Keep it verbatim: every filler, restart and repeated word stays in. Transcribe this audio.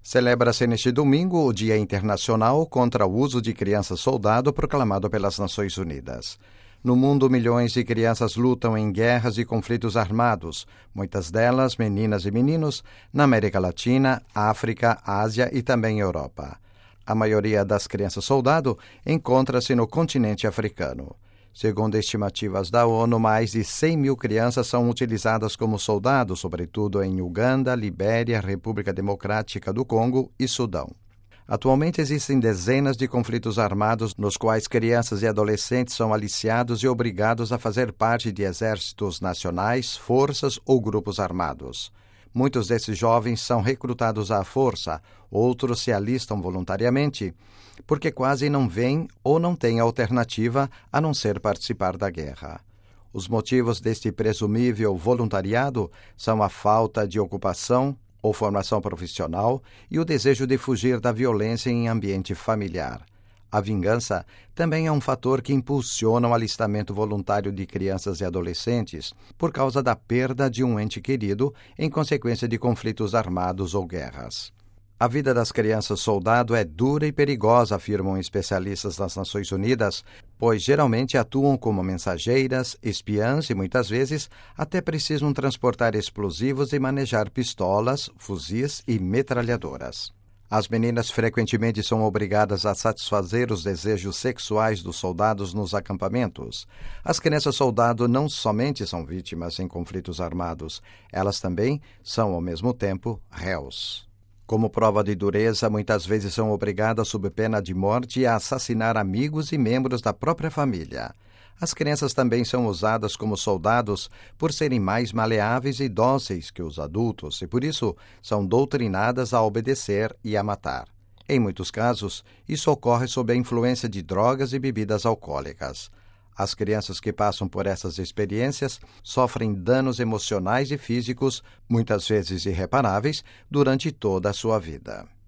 Celebra-se neste domingo o Dia Internacional contra o Uso de Criança-Soldado, proclamado pelas Nações Unidas. No mundo, milhões de crianças lutam em guerras e conflitos armados, muitas delas meninas e meninos, na América Latina, África, Ásia e também Europa. A maioria das crianças-soldado encontra-se no continente africano. Segundo estimativas da ONU, mais de cem mil crianças são utilizadas como soldados, sobretudo em Uganda, Libéria, República Democrática do Congo e Sudão. Atualmente existem dezenas de conflitos armados nos quais crianças e adolescentes são aliciados e obrigados a fazer parte de exércitos nacionais, forças ou grupos armados. Muitos desses jovens são recrutados à força, outros se alistam voluntariamente, porque quase não veem ou não têm alternativa a não ser participar da guerra. Os motivos deste presumível voluntariado são a falta de ocupação ou formação profissional e o desejo de fugir da violência em ambiente familiar. A vingança também é um fator que impulsiona o alistamento voluntário de crianças e adolescentes por causa da perda de um ente querido em consequência de conflitos armados ou guerras. A vida das crianças-soldado é dura e perigosa, afirmam especialistas das Nações Unidas, pois geralmente atuam como mensageiras, espiãs e muitas vezes até precisam transportar explosivos e manejar pistolas, fuzis e metralhadoras. As meninas frequentemente são obrigadas a satisfazer os desejos sexuais dos soldados nos acampamentos. As crianças-soldado não somente são vítimas em conflitos armados, elas também são, ao mesmo tempo, réus. Como prova de dureza, muitas vezes são obrigadas, sob pena de morte, a assassinar amigos e membros da própria família. As crianças também são usadas como soldados por serem mais maleáveis e dóceis que os adultos e, por isso, são doutrinadas a obedecer e a matar. Em muitos casos, isso ocorre sob a influência de drogas e bebidas alcoólicas. As crianças que passam por essas experiências sofrem danos emocionais e físicos, muitas vezes irreparáveis, durante toda a sua vida.